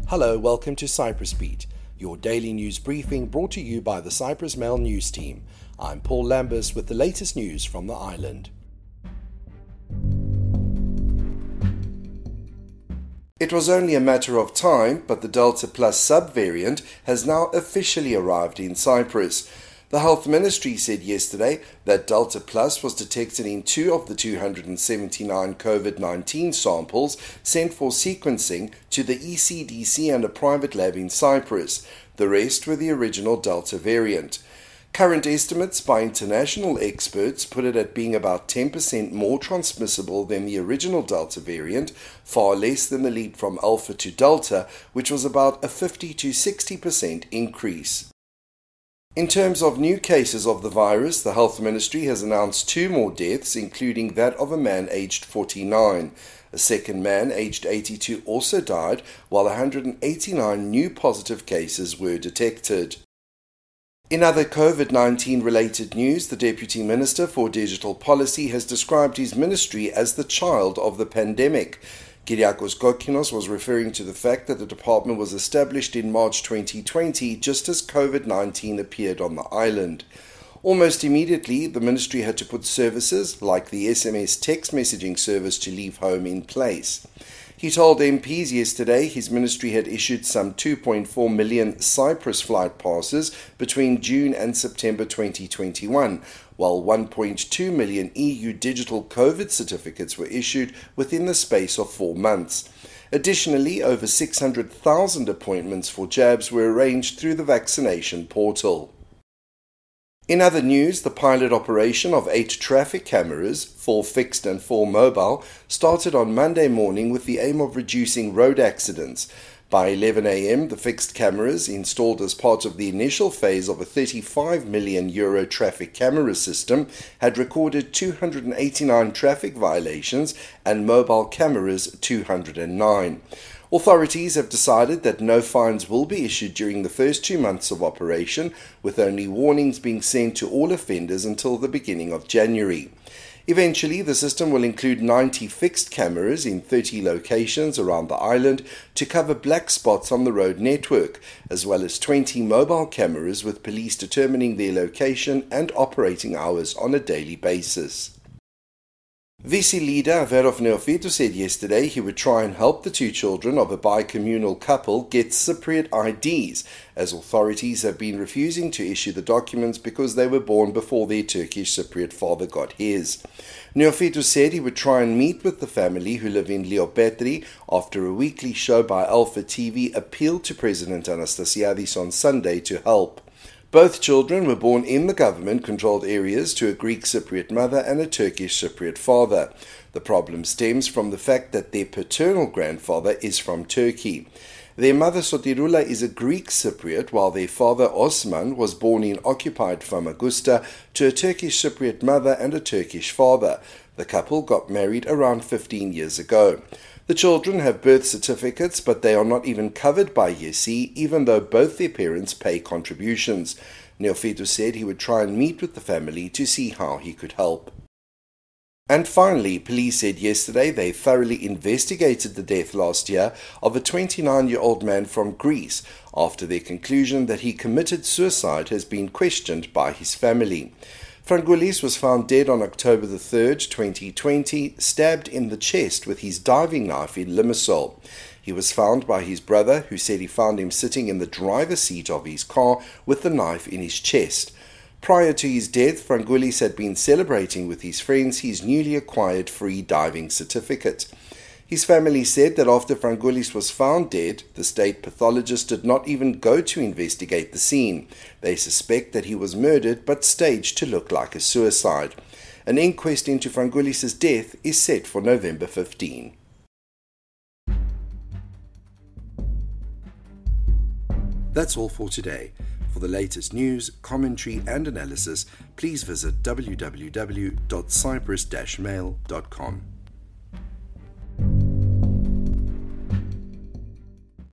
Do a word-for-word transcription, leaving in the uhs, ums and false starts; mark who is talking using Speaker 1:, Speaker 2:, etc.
Speaker 1: Hello, welcome to Cyprus Beat, your daily news briefing brought to you by the Cyprus Mail News Team. I'm Paul Lambus with the latest news from the island. It was only a matter of time, but the Delta Plus subvariant has now officially arrived in Cyprus. The Health Ministry said yesterday that Delta Plus was detected in two of the two hundred seventy-nine COVID nineteen samples sent for sequencing to the E C D C and a private lab in Cyprus. The rest were the original Delta variant. Current estimates by international experts put it at being about ten percent more transmissible than the original Delta variant, far less than the leap from Alpha to Delta, which was about a fifty to sixty percent increase. In terms of new cases of the virus, the Health Ministry has announced two more deaths, including that of a man aged forty-nine. A second man aged eighty-two also died, while one hundred eighty-nine new positive cases were detected. In other COVID nineteen related news, the Deputy Minister for Digital Policy has described his ministry as the child of the pandemic. Kyriakos Kokkinos was referring to the fact that the department was established in March twenty twenty, just as COVID nineteen appeared on the island. Almost immediately, the ministry had to put services like the S M S text messaging service to leave home in place. He told M Ps yesterday his ministry had issued some two point four million Cyprus flight passes between June and September twenty twenty-one, while one point two million E U digital COVID certificates were issued within the space of four months. Additionally, over six hundred thousand appointments for jabs were arranged through the vaccination portal. In other news, the pilot operation of eight traffic cameras, four fixed and four mobile, started on Monday morning with the aim of reducing road accidents. By eleven a m, the fixed cameras, installed as part of the initial phase of a thirty-five million euro traffic camera system, had recorded two hundred eighty-nine traffic violations and mobile cameras two hundred nine. Authorities have decided that no fines will be issued during the first two months of operation, with only warnings being sent to all offenders until the beginning of January. Eventually, the system will include ninety fixed cameras in thirty locations around the island to cover black spots on the road network, as well as twenty mobile cameras with police determining their location and operating hours on a daily basis. V C leader Averof Neophytou said yesterday he would try and help the two children of a bi-communal couple get Cypriot I Ds, as authorities have been refusing to issue the documents because they were born before their Turkish Cypriot father got his. Neophytou said he would try and meet with the family who live in Leopetri after a weekly show by Alpha T V appealed to President Anastasiadis on Sunday to help. Both children were born in the government-controlled areas to a Greek Cypriot mother and a Turkish Cypriot father. The problem stems from the fact that their paternal grandfather is from Turkey. Their mother Sotiroula is a Greek Cypriot, while their father Osman was born in occupied Famagusta to a Turkish Cypriot mother and a Turkish father. The couple got married around fifteen years ago. The children have birth certificates, but they are not even covered by YESI, even though both their parents pay contributions. Neophytou said he would try and meet with the family to see how he could help. And finally, police said yesterday they thoroughly investigated the death last year of a twenty-nine-year-old man from Greece after their conclusion that he committed suicide has been questioned by his family. Frangoulis was found dead on October the third, twenty twenty, stabbed in the chest with his diving knife in Limassol. He was found by his brother, who said he found him sitting in the driver's seat of his car with the knife in his chest. Prior to his death, Frangoulis had been celebrating with his friends his newly acquired free diving certificate. His family said that after Frangoulis was found dead, the state pathologist did not even go to investigate the scene. They suspect that he was murdered but staged to look like a suicide. An inquest into Frangoulis' death is set for November fifteenth. That's all for today. For the latest news, commentary and analysis, please visit w w w dot cyprus dash mail dot com.